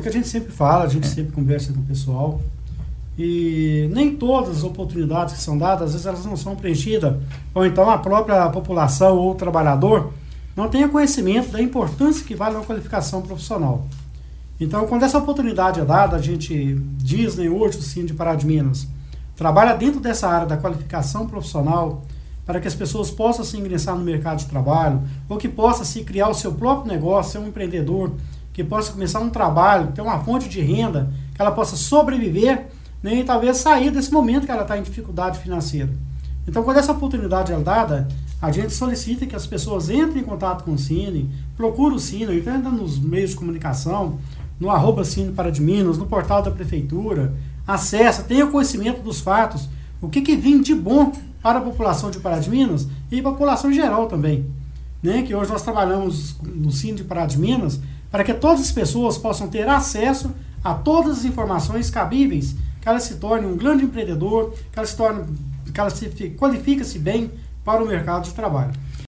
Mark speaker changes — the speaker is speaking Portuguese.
Speaker 1: que a gente sempre fala, a gente sempre conversa com o pessoal. E nem todas as oportunidades que são dadas, às vezes elas não são preenchidas, ou então a própria população ou o trabalhador não tenha conhecimento da importância que vale uma qualificação profissional. Então, quando essa oportunidade é dada, a gente diz, né, hoje o Cine de Pará de Minas trabalha dentro dessa área da qualificação profissional para que as pessoas possam se ingressar no mercado de trabalho, ou que possa se criar o seu próprio negócio, ser um empreendedor, que possa começar um trabalho, ter uma fonte de renda, que ela possa sobreviver, né, e talvez sair desse momento que ela está em dificuldade financeira. Então, quando essa oportunidade é dada, a gente solicita que as pessoas entrem em contato com o Cine, procurem o Cine, entra nos meios de comunicação, no @Cine Pará de Minas, no portal da Prefeitura, acessa, tenha conhecimento dos fatos, o que vem de bom para a população de Pará de Minas e a população em geral também. Né? Que hoje nós trabalhamos no Cine de Pará de Minas para que todas as pessoas possam ter acesso a todas as informações cabíveis, que ela se torne um grande empreendedor, que ela se qualifique-se bem para o mercado de trabalho.